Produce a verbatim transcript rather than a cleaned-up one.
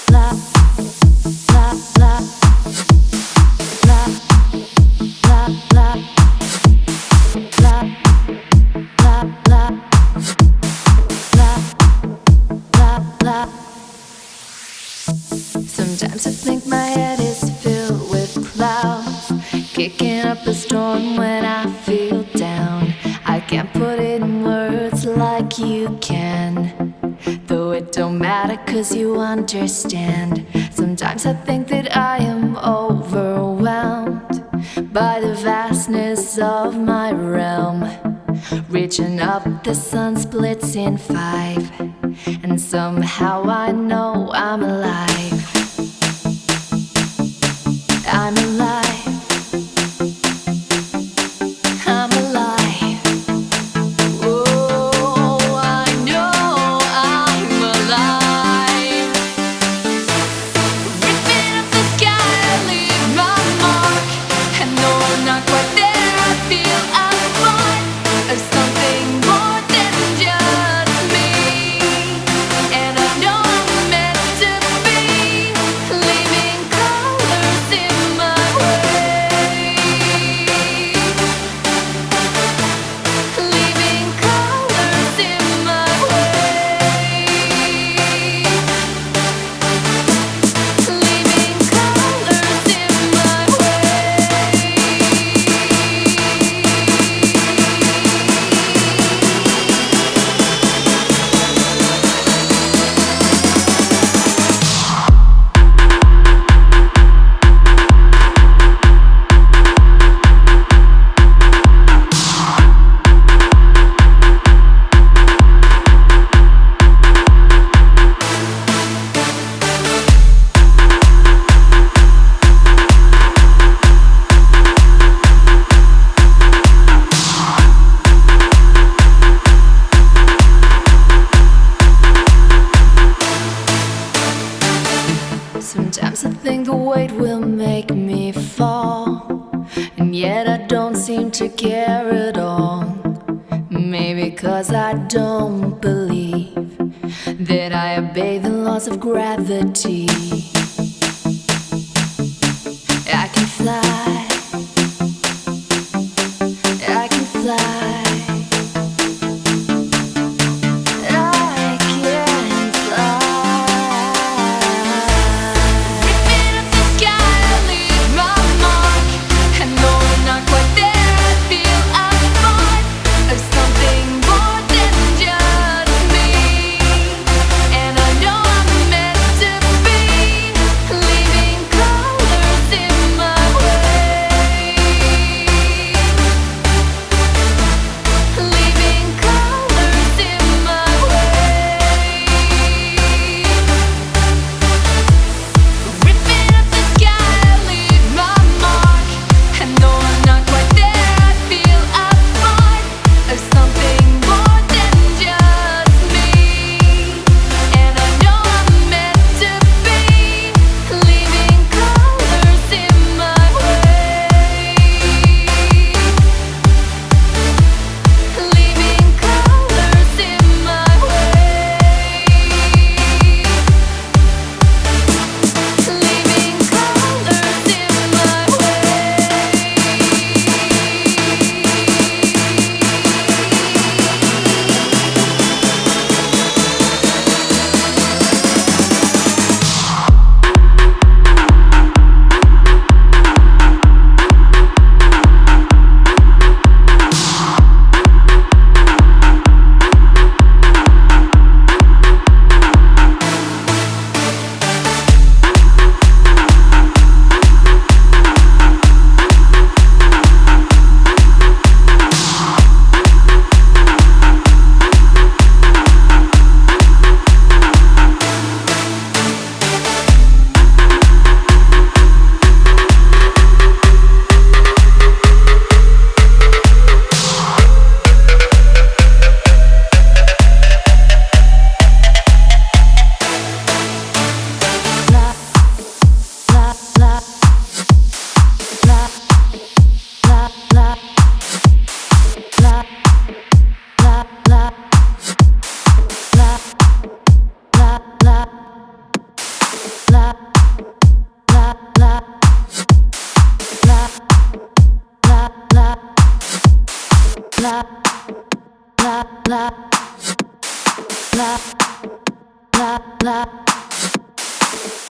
Sometimes I think my head is filled with clouds, kicking up a storm when I feel down. I can't put it in words like you can, though it don't matter cause you understand. Sometimes I think that I am overwhelmed by the vastness of my realm. Reaching up, the sun splits in five, and somehow I know I'm alive. I'm alive. I'm alive. Oh, I know I'm alive. Ripping up the sky, I leave my mark, and though I'm not quite there, I feel I'm part of something more than just me. And I know I'm meant to be, leaving colors in my way, leaving colors in my way, leaving colors in my way. Sometimes I think the weight will make me fall, and yet I don't seem to care at all. Maybe cause I don't believe that I obey the laws of gravity. I can fly, I can fly, I can fly. Ripping up the sky, I leave my mark, and though I'm not quite there, I feel I'm part of something more than just me. And I know I'm meant to be, la la la la la la la la la la la la